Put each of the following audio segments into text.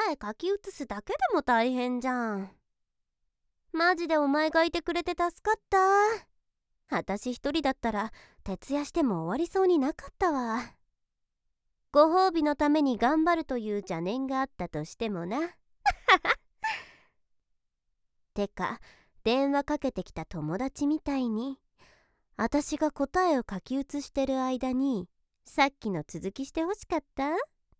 え書き写すだけでも大変じゃん。マジでお前がいてくれて助かった。私一人だったら徹夜しても終わりそうになかったわ。ご褒美のために頑張るという邪念があったとしてもな。てか電話かけてきた友達みたいに私が答えを書き写してる間にさっきの続きしてほしかった。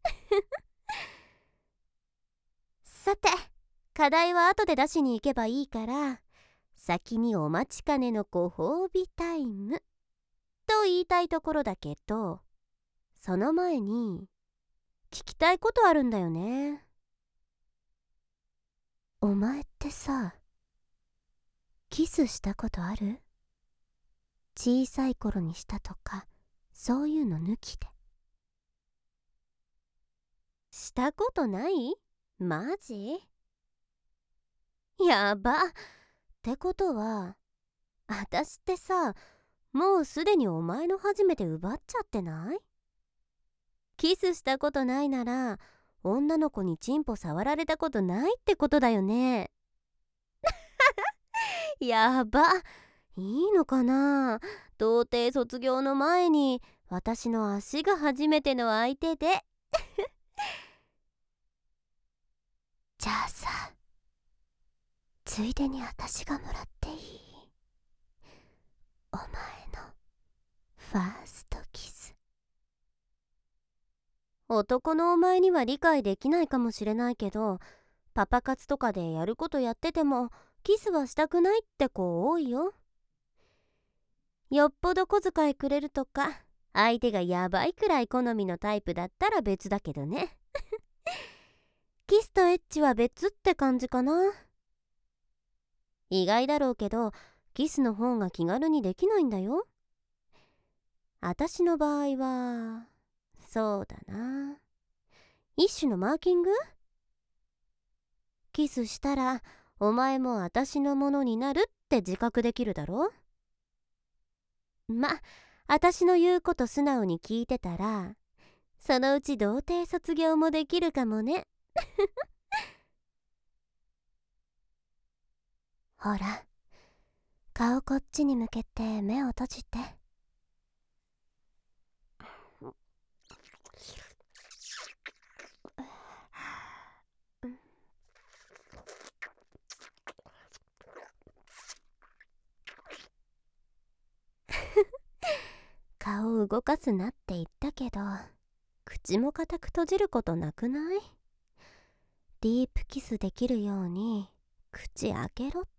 さて、課題は後で出しに行けばいいから先にお待ちかねのご褒美タイムと言いたいところだけど、その前に聞きたいことあるんだよね。お前ってさ、キスしたことある？小さい頃にしたとかそういうの抜きで。したことない？マジ？やば。ってことは私ってさ、もうすでにお前の初めて奪っちゃってない？キスしたことないなら女の子にチンポ触られたことないってことだよね。やば。いいのかな、童貞卒業の前に私の足が初めての相手で。じゃあさ、ついでに私がもらっていい？お前のファーストキス。男のお前には理解できないかもしれないけど、パパ活とかでやることやっててもキスはしたくないって子多いよ。よっぽど小遣いくれるとか相手がやばいくらい好みのタイプだったら別だけどね。キスとエッチは別って感じかな。意外だろうけどキスの方が気軽にできないんだよ。私の場合はそうだな、一種のマーキング。キスしたらお前も私のものになるって自覚できるだろ。私の言うこと素直に聞いてたらそのうち童貞卒業もできるかもね。ほら、顔こっちに向けて目を閉じて。顔動かすなって言ったけど口も固く閉じることなくない？ディープキスできるように口開けろって。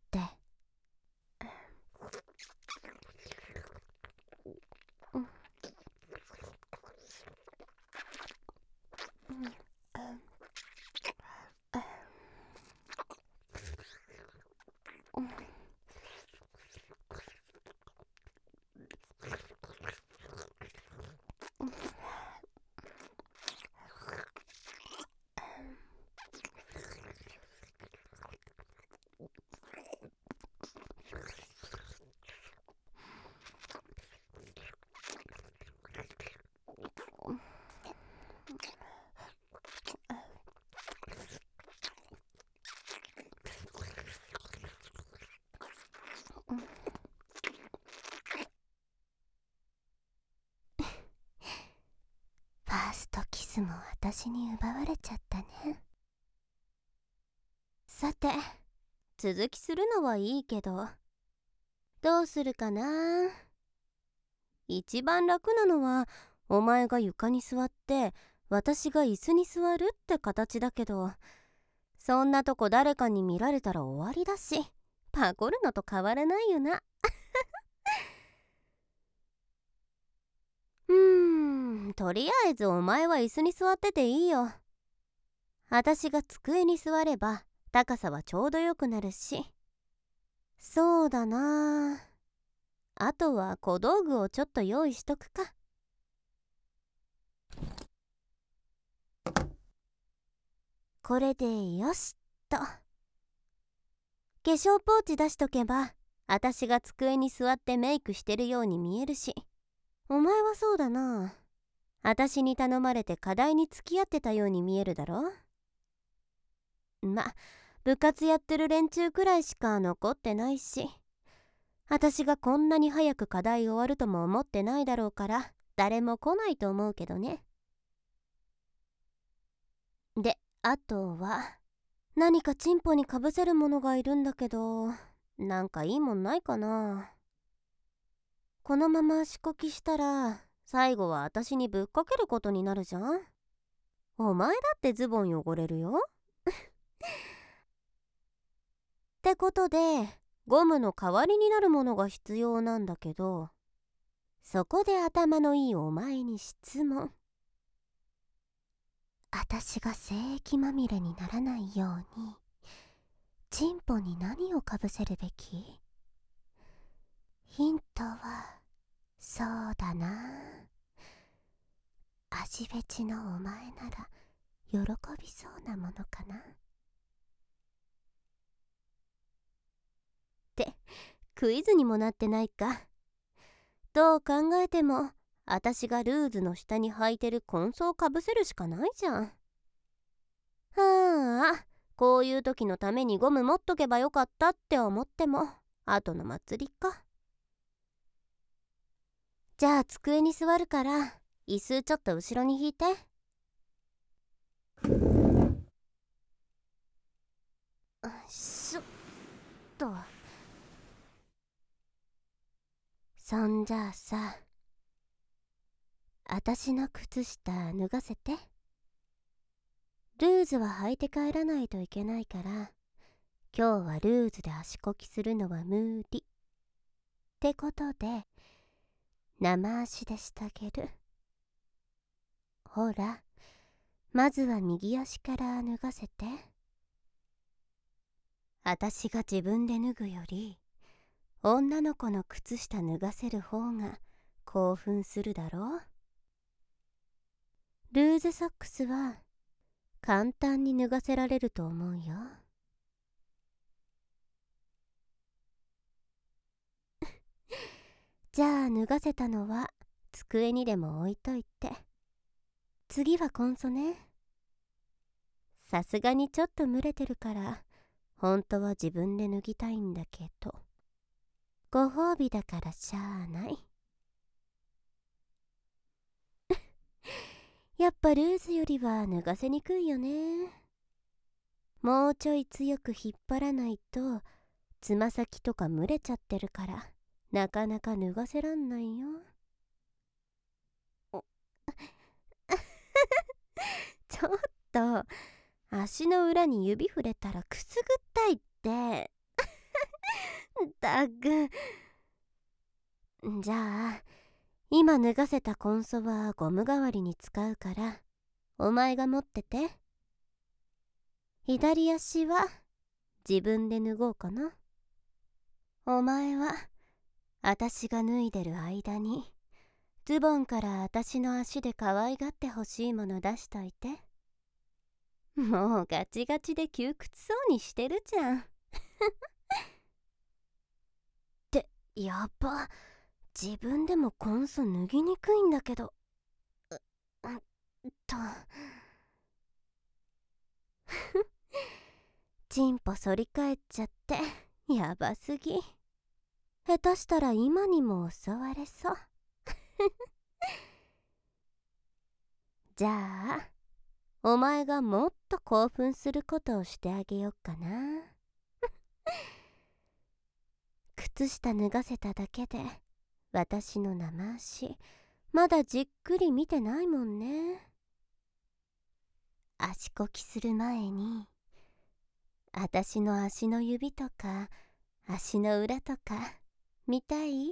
ファーストキスも私に奪われちゃったね。さて、続きするのはいいけどどうするかな。一番楽なのはお前が床に座って私が椅子に座るって形だけど、そんなとこ誰かに見られたら終わりだしパコるのと変わらないよな。とりあえずお前は椅子に座ってていいよ。私が机に座れば高さはちょうどよくなるし。そうだな、あとは小道具をちょっと用意しとくか。これでよしっと。化粧ポーチ出しとけば私が机に座ってメイクしてるように見えるし、お前はそうだな、私に頼まれて課題に付き合ってたように見えるだろ。 部活やってる連中くらいしか残ってないし、私がこんなに早く課題終わるとも思ってないだろうから誰も来ないと思うけどね。で、あとは何かチンポにかぶせるものがいるんだけど、なんかいいもんないかな。このまま足こきしたら最後は私にぶっかけることになるじゃん。お前だってズボン汚れるよ。ってことでゴムの代わりになるものが必要なんだけど、そこで頭のいいお前に質問。私が精液まみれにならないようにチンポに何をかぶせるべき？ヒントはそうだな、足フェチのお前なら喜びそうなものかなってクイズにもなってないか。どう考えても私がルーズの下に履いてるコンソをかぶせるしかないじゃん。こういう時のためにゴム持っとけばよかったって思っても後の祭りか。じゃあ机に座るから椅子ちょっと後ろに引いて。しょっと。そんじゃあさ、私の靴下脱がせて。ルーズは履いて帰らないといけないから、今日はルーズで足こきするのは無理ってことで生足でしてあげる。ほら、まずは右足から脱がせて。私が自分で脱ぐより女の子の靴下脱がせる方が興奮するだろう。ルーズソックスは簡単に脱がせられると思うよ。じゃあ脱がせたのは机にでも置いといて、次はコンソね。さすがにちょっと蒸れてるから本当は自分で脱ぎたいんだけど、ご褒美だからしゃあない。やっぱルーズよりは脱がせにくいよね。もうちょい強く引っ張らないとつま先とか蒸れちゃってるからなかなか脱がせらんないよ。ちょっと足の裏に指触れたらくすぐったいってだぐ。じゃあ今脱がせたコンソはゴム代わりに使うからお前が持ってて。左足は自分で脱ごうかな。お前は私が脱いでる間にズボンから私の足で可愛がってほしいもの出しといて。もうガチガチで窮屈そうにしてるじゃんってやば、自分でもコンソ脱ぎにくいんだけど。チンポ反り返っちゃってやばすぎ。下手したら今にも襲われそうじゃあお前がもっと興奮することをしてあげよっかな靴下脱がせただけで私の生足まだじっくり見てないもんね。足こきする前に私の足の指とか足の裏とか見たい？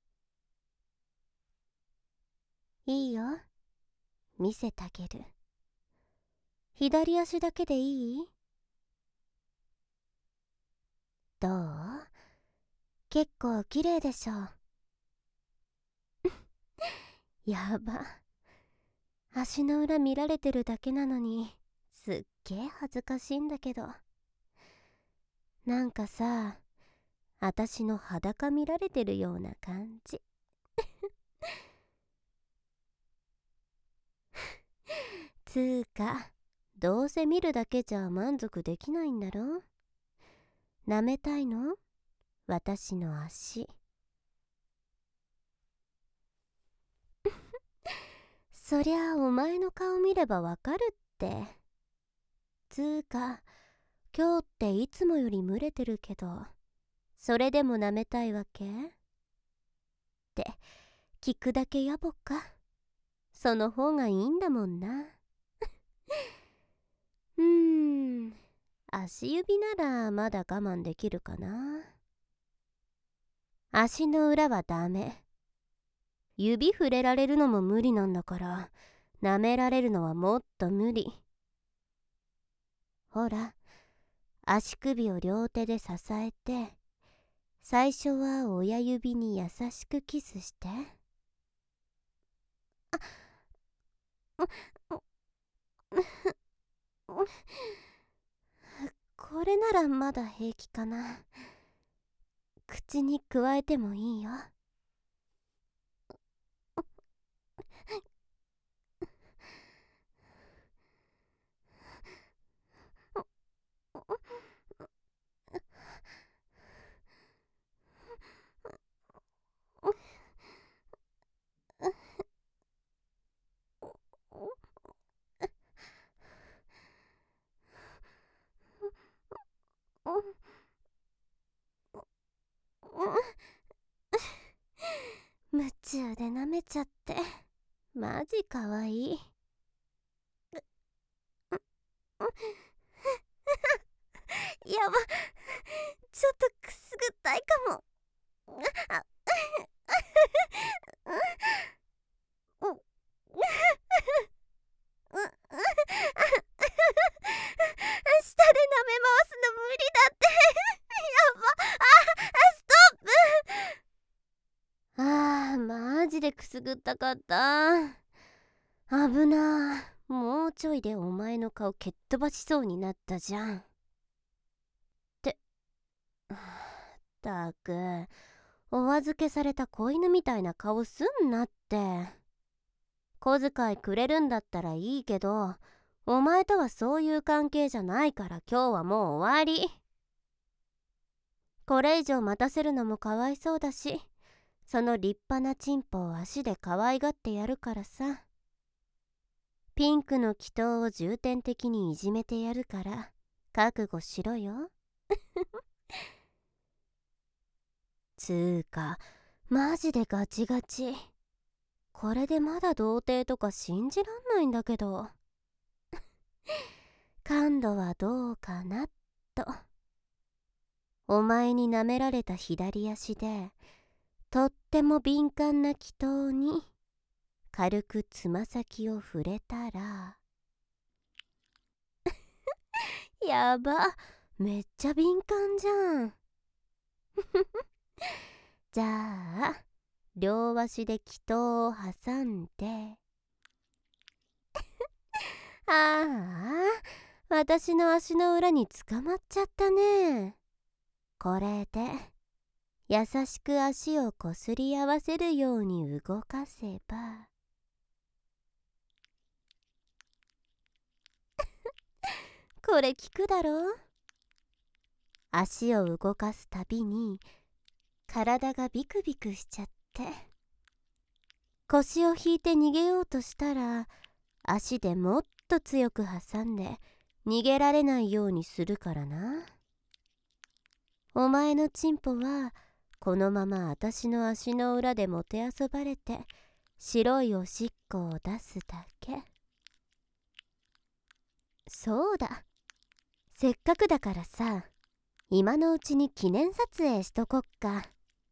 いいよ、見せてあげる。左足だけでいい？どう？結構綺麗でしょやば、足の裏見られてるだけなのにすっげえ恥ずかしいんだけど。なんかさ、私の裸見られてるような感じつーかどうせ見るだけじゃ満足できないんだろ。舐めたいの？私の足。そりゃお前の顔見ればわかるって。つーか、今日っていつもより蒸れてるけど、それでも舐めたいわけ？って聞くだけ野暮か。その方がいいんだもんな。足指ならまだ我慢できるかな。足の裏はダメ。指触れられるのも無理なんだから、舐められるのはもっと無理。ほら、足首を両手で支えて、最初は親指に優しくキスして。これならまだ平気かな。口にくわえてもいいよ。夢中で舐めちゃってマジかわいい。やば、ちょっとくすぐったいかも。下で舐め回すの無理だって。やば、ストップ。マジでくすぐったかった。危な。もうちょいでお前の顔蹴っ飛ばしそうになったじゃん。ったく、お預けされた子犬みたいな顔すんなって。小遣いくれるんだったらいいけど、お前とはそういう関係じゃないから今日はもう終わり。これ以上待たせるのもかわいそうだし、その立派なチンポを足で可愛がってやるからさ。ピンクの祈祷を重点的にいじめてやるから覚悟しろよ。つーか、マジでガチガチ。これでまだ童貞とか信じらんないんだけど。感度はどうかなと。お前に舐められた左足で、とっても敏感な祈祷に軽くつま先を触れたらやば、めっちゃ敏感じゃん。じゃあ両足で祈祷を挟んで私の足の裏に捕まっちゃったね。これで優しく足をこすり合わせるように動かせばこれ効くだろ。足を動かすたびに体がビクビクしちゃって、腰を引いて逃げようとしたら足でもっと強く挟んで逃げられないようにするからな。お前のチンポはこのまま私の足の裏でもてあそばれて白いおしっこを出すだけ。そうだ、せっかくだからさ、今のうちに記念撮影しとこっか。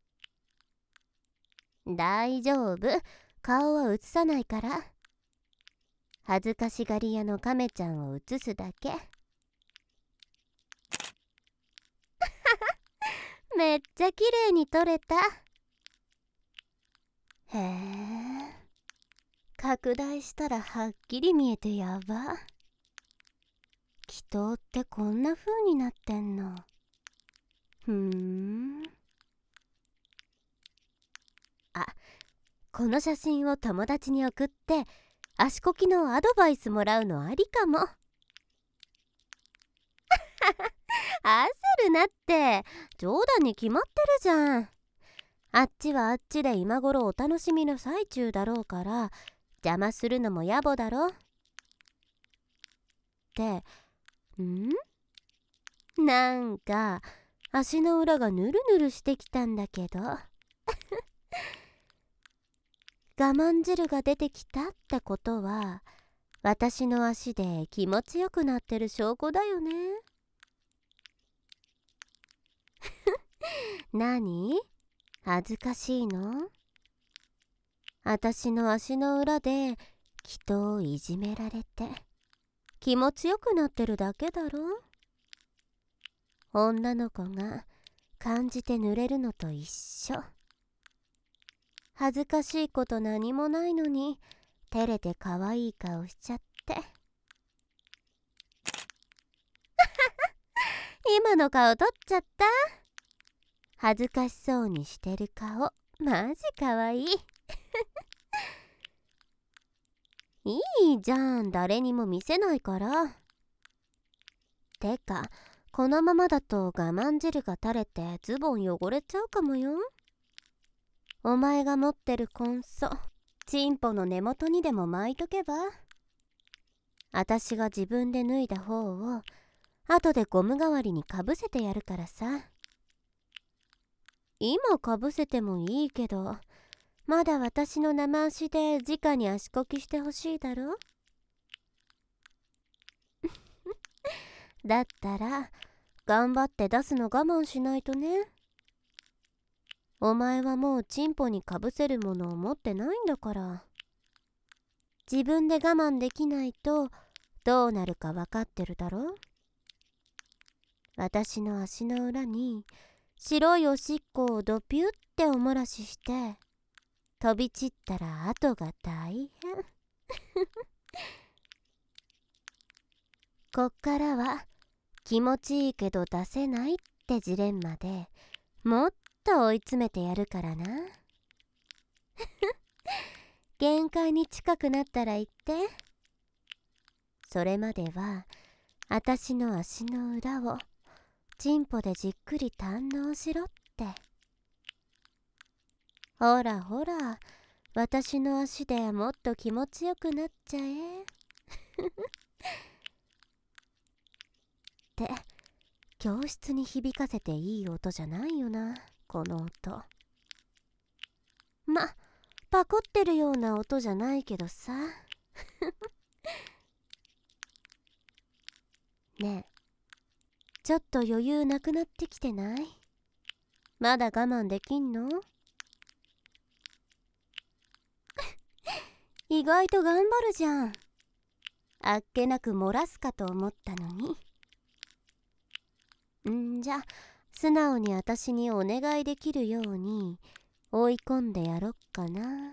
大丈夫、顔は映さないから。恥ずかしがり屋のカメちゃんを映すだけ。めっちゃ綺麗に撮れた。へえ、拡大したらはっきり見えてやば。祈祷ってこんな風になってんの。この写真を友達に送って足こきのアドバイスもらうのありかも。 焦るなって、冗談に決まってるじゃん。あっちはあっちで今頃お楽しみの最中だろうから、邪魔するのも野暮だろって。なんか足の裏がヌルヌルしてきたんだけど我慢汁が出てきたってことは、私の足で気持ちよくなってる証拠だよね。何？恥ずかしいの？私の足の裏で人をいじめられて気持ちよくなってるだけだろ。女の子が感じて濡れるのと一緒。恥ずかしいこと何もないのに照れて可愛い顔しちゃって今の顔撮っちゃった。恥ずかしそうにしてる顔マジ可愛いいいじゃん、誰にも見せないから。てかこのままだと我慢汁が垂れてズボン汚れちゃうかもよ。お前が持ってるコンソチンポの根元にでも巻いとけば。私が自分で脱いだ方を後でゴム代わりにかぶせてやるからさ。今かぶせてもいいけど、まだ私の生足で直に足こきしてほしいだろだったら頑張って出すの我慢しないとね。お前はもうチンポにかぶせるものを持ってないんだから。自分で我慢できないとどうなるか分かってるだろ。私の足の裏に白いおしっこをドピュっておもらしして飛び散ったら後が大変こっからは気持ちいいけど出せないってジレンマでもっと追い詰めてやるからな限界に近くなったら言って。それまでは私の足の裏をチンポでじっくり堪能しろって。ほらほら、私の足でもっと気持ちよくなっちゃえって教室に響かせていい音じゃないよな、この音。パコってるような音じゃないけどさねえ、ちょっと余裕なくなってきてない？まだ我慢できんの？意外と頑張るじゃん。あっけなく漏らすかと思ったのに。じゃ素直に私にお願いできるように追い込んでやろっかな。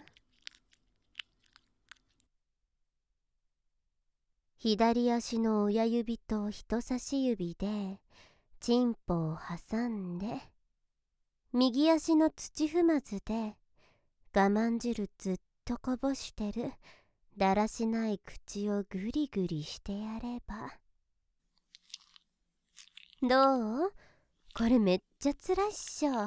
左足の親指と人差し指でチンポを挟んで、右足の土踏まずで我慢汁ずっとこぼしてるだらしない口をグリグリしてやれば。どう？これめっちゃつらいっしょ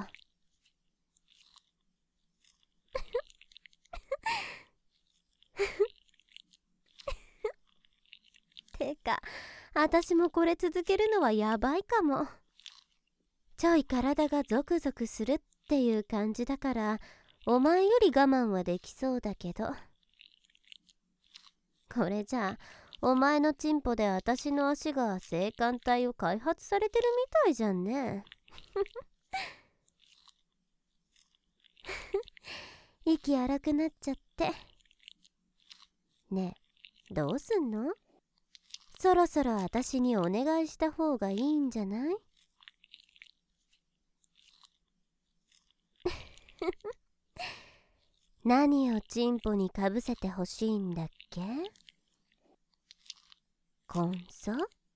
てか私もこれ続けるのはやばいかも。ちょい体がゾクゾクするっていう感じだからお前より我慢はできそうだけど、これじゃあお前のチンポで私の足が性感帯を開発されてるみたいじゃんね息荒くなっちゃって。ねえ、どうすんの？そろそろ私にお願いした方がいいんじゃない？何をチンポにかぶせてほしいんだっけ？コンソ？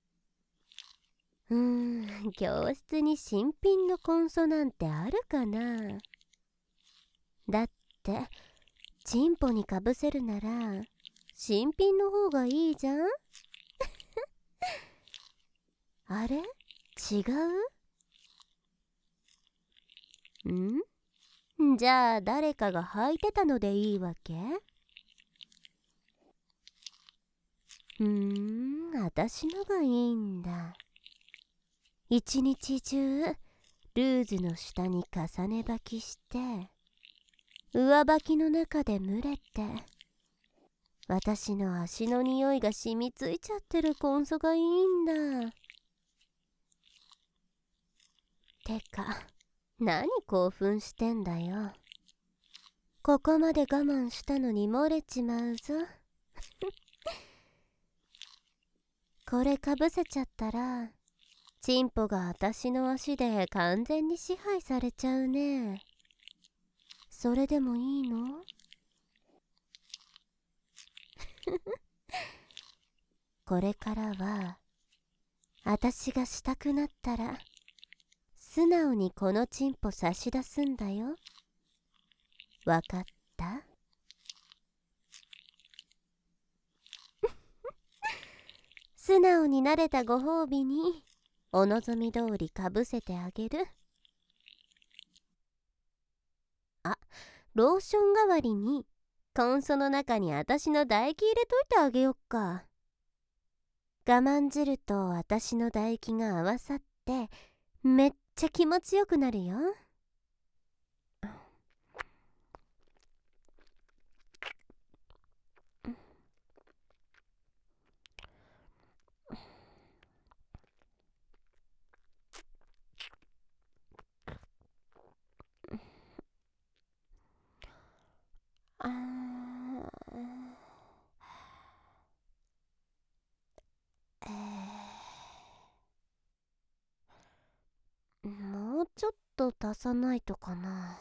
教室に新品のコンソなんてあるかな。だってチンポにかぶせるなら新品の方がいいじゃんあれ？ 違う？じゃあ誰かが履いてたのでいいわけ？私のがいいんだ。一日中ルーズの下に重ね履きして上履きの中で蒸れて私の足の匂いが染みついちゃってるコンソがいいんだ。てか何興奮してんだよ。ここまで我慢したのに漏れちまうぞ。これかぶせちゃったらチンポが私の足で完全に支配されちゃうね。それでもいいの？これからは私がしたくなったら素直にこのチンポ差し出すんだよ。わかった？素直になれたご褒美にお望み通りかぶせてあげる。あ、ローション代わりにコンソの中に私の唾液入れといてあげよっか。我慢汁と私の唾液が合わさってめっちゃ気持ちよくなるよ。あもうちょっと足さないとかな。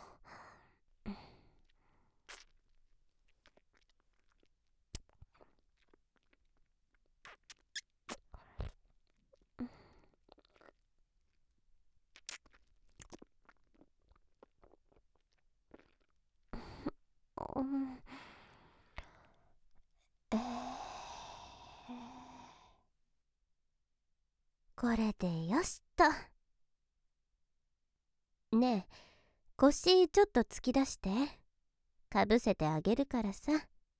これでよしと。ねえ、腰ちょっと突き出してかぶせてあげるからさ。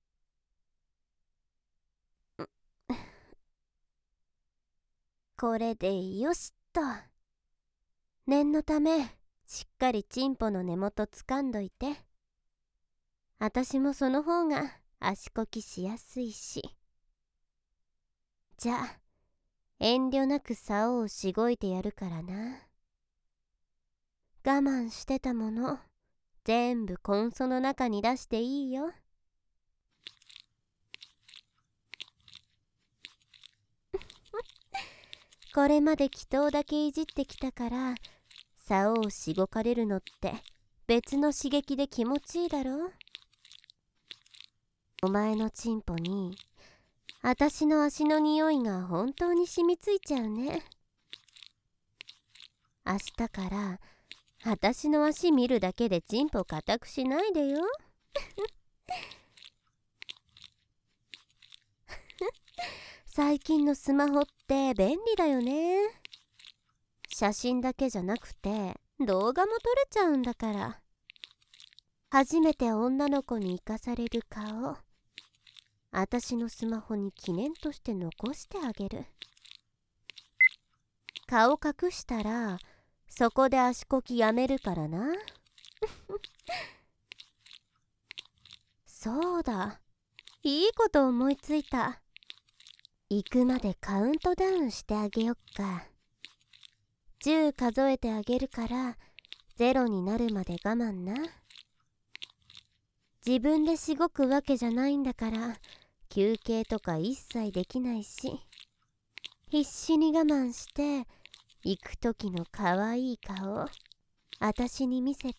これでよしと。念のためしっかりチンポの根元掴んどいて。あたしもその方が足こきしやすいし。じゃあ遠慮なく竿をしごいてやるからな。我慢してたもの全部コンソの中に出していいよ。これまで祈祷だけいじってきたから竿をしごかれるのって別の刺激で気持ちいいだろ。お前のチンポにあたしの足の匂いが本当に染みついちゃうね。明日からあたしの足見るだけでチンポ固くしないでよ。最近のスマホって便利だよね。写真だけじゃなくて動画も撮れちゃうんだから。初めて女の子に生かされる顔あたしのスマホに記念として残してあげる。顔隠したらそこで足こきやめるからな。そうだ、いいこと思いついた。行くまでカウントダウンしてあげよっか。10数えてあげるから0になるまで我慢な。自分でしごくわけじゃないんだから休憩とか一切できないし、必死に我慢して行く時のかわいい顔あたしに見せて。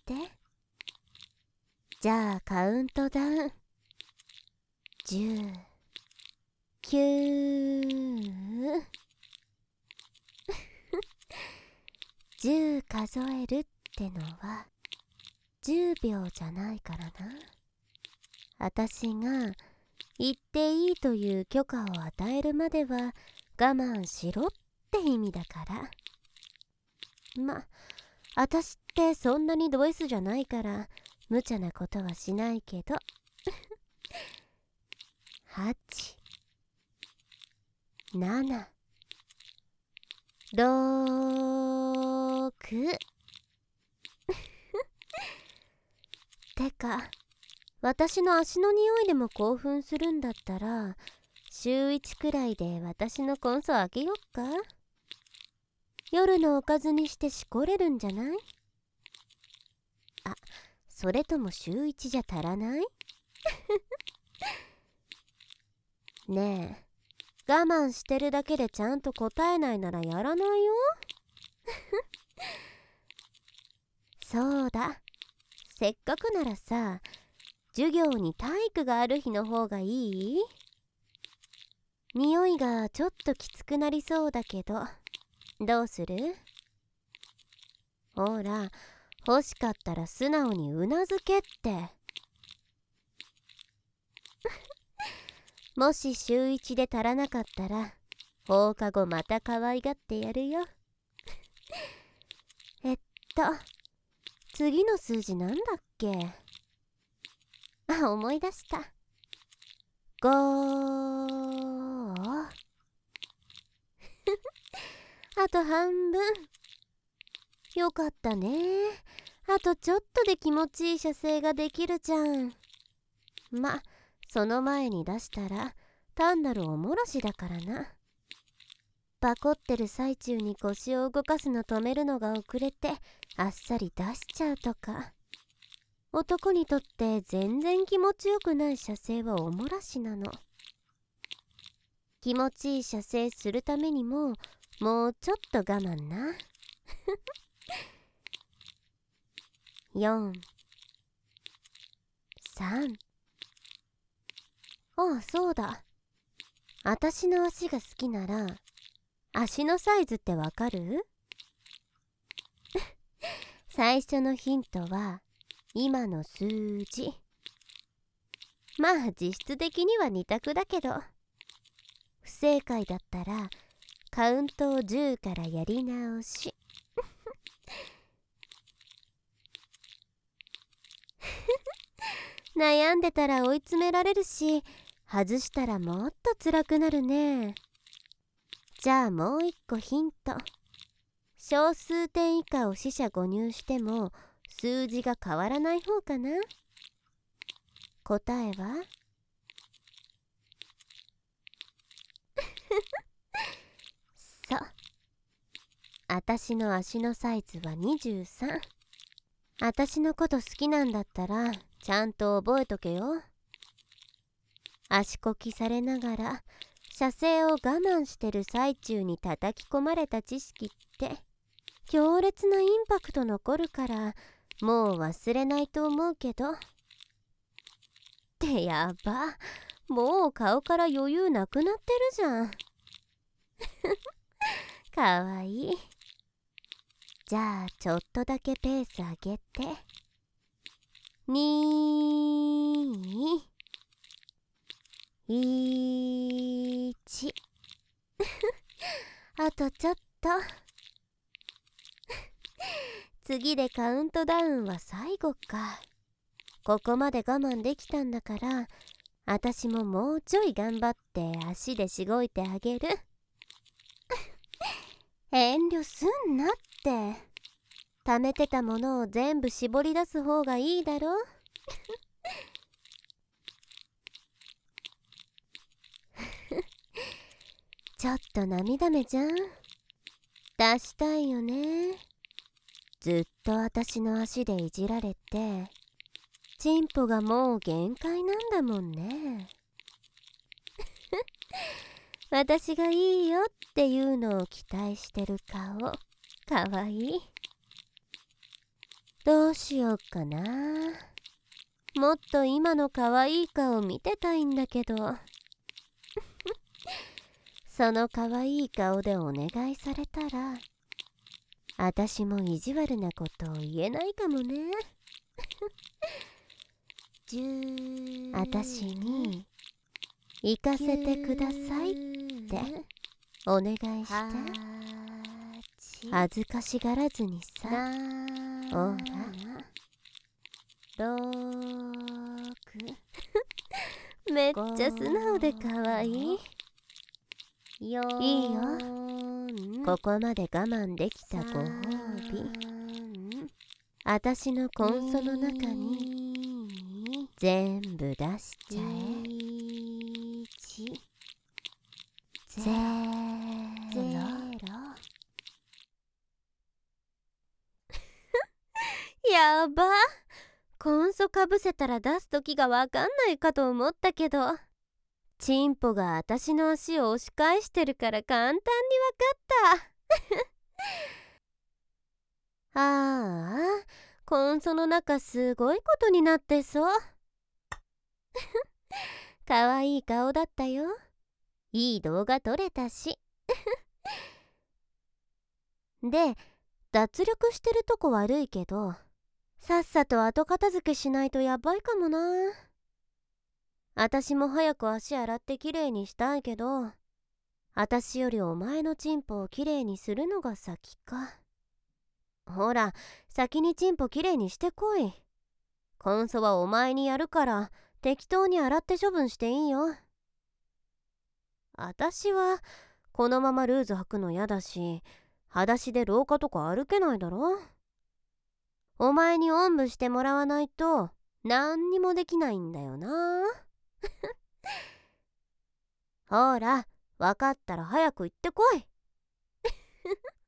じゃあカウントダウン。10、9 10数えるってのは10秒じゃないからな。あたしが言っていいという許可を与えるまでは我慢しろって意味だから。 私ってそんなにド S じゃないから無茶なことはしないけど。8、7、6てか、私の足の匂いでも興奮するんだったら、週1くらいで私のコンソあげよっか。夜のおかずにしてしこれるんじゃない？あ、それとも週1じゃ足らない？ねえ、我慢してるだけでちゃんと答えないならやらないよ。そうだ、せっかくならさ、授業に体育がある日の方がいい？匂いがちょっときつくなりそうだけど、どうする？ほら、欲しかったら素直にうなずけって。もし週1で足らなかったら、放課後また可愛がってやるよ。次の数字なんだっけ？あ、思い出した。5。あと半分。よかったね。あとちょっとで気持ちいい射精ができるじゃん。その前に出したら単なるおもらしだからな。バコってる最中に腰を動かすの止めるのが遅れてあっさり出しちゃうとか。男にとって全然気持ちよくない射精はおもらしなの。気持ちいい射精するためにももうちょっと我慢な。4、3。ああ、そうだ。私の足が好きなら、足のサイズってわかる？最初のヒントは、今の数字。実質的には2択だけど、不正解だったら、カウントを10からやり直し。悩んでたら追い詰められるし、外したらもっと辛くなるね。じゃあもう一個ヒント。小数点以下を四捨五入しても数字が変わらない方かな。答えはそう。私の足のサイズは23。私のこと好きなんだったらちゃんと覚えとけよ。足こきされながら射精を我慢してる最中に叩き込まれた知識って強烈なインパクト残るからもう忘れないと思うけど。ってやば、もう顔から余裕なくなってるじゃん。かわいい。じゃあちょっとだけペース上げて。2、1。あとちょっと。次でカウントダウンは最後か。ここまで我慢できたんだから、私ももうちょい頑張って足でしごいてあげる。遠慮すんなって。溜めてたものを全部絞り出す方がいいだろ。ちょっと涙目じゃん。出したいよね。ずっと私の足でいじられて、チンポがもう限界なんだもんね。私がいいよっていうのを期待してる顔、かわいい。どうしようかな。もっと今のかわいい顔見てたいんだけど。そのかわいい顔でお願いされたら、私も意地悪なことを言えないかもね。私に行かせてくださいってお願いして。 恥ずかしがらずにさ。ほら6めっちゃ素直でかわいい。いいよ、ここまで我慢できたご褒美。あたしのコンソの中に全部出しちゃえ。ゼロ。やば、コンソかぶせたら出す時がわかんないかと思ったけど、チンポがあたしの足を押し返してるから簡単にわかったああ、コンソの中すごいことになってそう。かわいい顔だったよ。いい動画撮れたし。で、脱力してるとこ悪いけど、さっさと後片付けしないとやばいかもな。あたしも早く足洗ってきれいにしたいけど、あたしよりお前のチンポをきれいにするのが先か。ほら、先にチンポきれいにしてこい。コンソはお前にやるから適当に洗って処分していいよ。あたしはこのままルーズ履くのやだし、裸足で廊下とか歩けないだろ。お前におんぶしてもらわないと何にもできないんだよな。ほら、わかったら早く行ってこい。